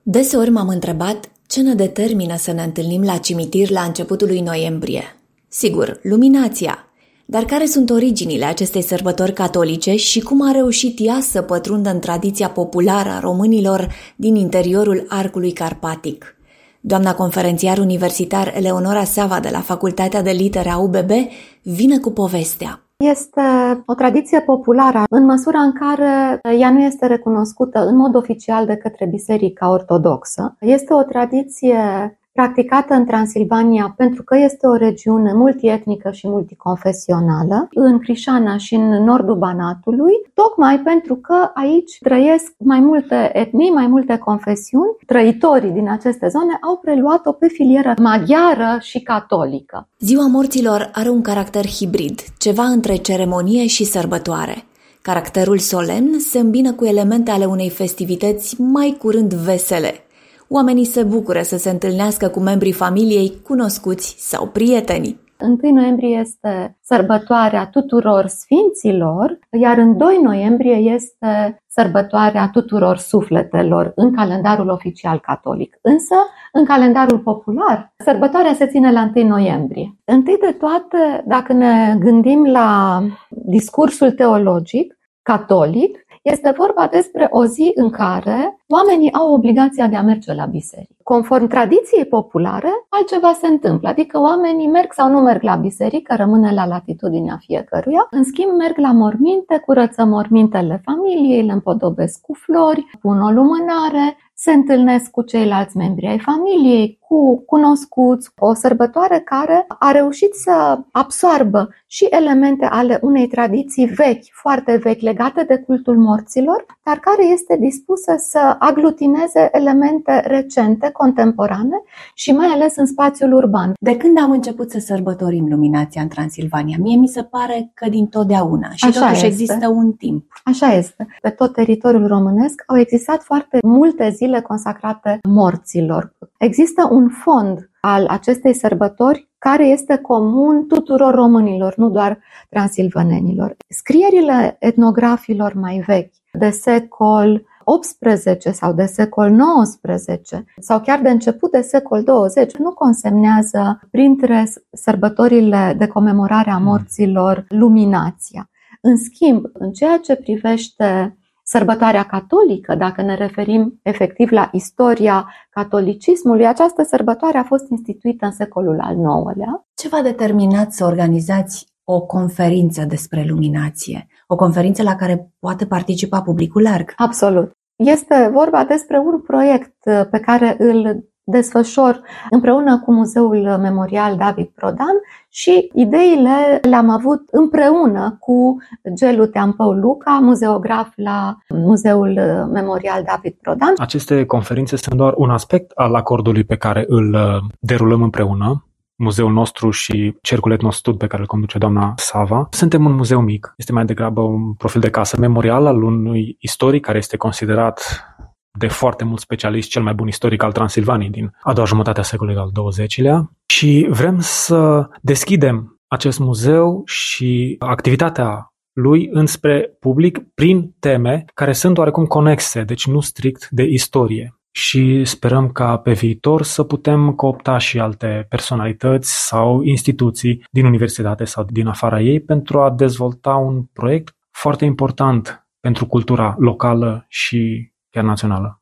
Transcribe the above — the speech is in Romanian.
Deseori m-am întrebat ce ne determină să ne întâlnim la cimitir la începutul lui noiembrie. Sigur, luminația. Dar care sunt originile acestei sărbători catolice și cum a reușit ea să pătrundă în tradiția populară a românilor din interiorul arcului carpatic? Doamna conferențiar universitar Eleonora Sava de la Facultatea de Litere a UBB vine cu povestea. Este o tradiție populară în măsura în care ea nu este recunoscută în mod oficial de către Biserica Ortodoxă. Este o tradiție practicată în Transilvania pentru că este o regiune multietnică și multiconfesională, în Crișana și în nordul Banatului, tocmai pentru că aici trăiesc mai multe etnii, mai multe confesiuni. Trăitorii din aceste zone au preluat-o pe filieră maghiară și catolică. Ziua Morților are un caracter hibrid, ceva între ceremonie și sărbătoare. Caracterul solemn se îmbină cu elemente ale unei festivități mai curând vesele. Oamenii se bucură să se întâlnească cu membrii familiei, cunoscuți sau prieteni. 1 noiembrie este sărbătoarea tuturor sfinților, iar în 2 noiembrie este sărbătoarea tuturor sufletelor în calendarul oficial catolic. Însă, în calendarul popular, sărbătoarea se ține la 1 noiembrie. Întâi de toate, dacă ne gândim la discursul teologic catolic, este vorba despre o zi în care oamenii au obligația de a merge la biserică. Conform tradiției populare, altceva se întâmplă, adică oamenii merg sau nu merg la biserică, rămâne la latitudinea fiecăruia. În schimb, merg la morminte, curăță mormintele familiei, le împodobesc cu flori, pun o lumânare, se întâlnesc cu ceilalți membri ai familiei, cu cunoscuți, o sărbătoare care a reușit să absoarbă și elemente ale unei tradiții vechi, foarte vechi, legate de cultul morților, dar care este dispusă să aglutineze elemente recente, contemporane și mai ales în spațiul urban. De când am început să sărbătorim luminația în Transilvania? Mie mi se pare că dintotdeauna și așa totuși este. Există un timp. Așa este. Pe tot teritoriul românesc au existat foarte multe zile consacrate morților. Există un fond al acestei sărbători care este comun tuturor românilor, nu doar transilvanenilor. Scrierile etnografilor mai vechi, de secol XVIII sau de secol XIX sau chiar de început de secol XX, nu consemnează printre sărbătorile de comemorare a morților luminația. În schimb, în ceea ce privește sărbătoarea catolică, dacă ne referim efectiv la istoria catolicismului, această sărbătoare a fost instituită în secolul al IX-lea. Ce v-a determinat să organizați o conferință despre luminație? O conferință la care poate participa publicul larg? Absolut. Este vorba despre un proiect pe care îl desfășor împreună cu Muzeul Memorial David Prodan și ideile le-am avut împreună cu Gelu Teampău Luca, muzeograf la Muzeul Memorial David Prodan. Aceste conferințe sunt doar un aspect al acordului pe care îl derulăm împreună. Muzeul nostru și Cercul Etnostud pe care îl conduce doamna Sava. Suntem un muzeu mic, este mai degrabă un profil de casă memorial al unui istoric care este considerat de foarte mulți specialiști cel mai bun istoric al Transilvaniei din a doua jumătate a secolului al XX-lea și vrem să deschidem acest muzeu și activitatea lui înspre public prin teme care sunt oarecum conexe, deci nu strict de istorie. Și sperăm ca pe viitor să putem coopta și alte personalități sau instituții din universitate sau din afara ei pentru a dezvolta un proiect foarte important pentru cultura locală și chiar națională.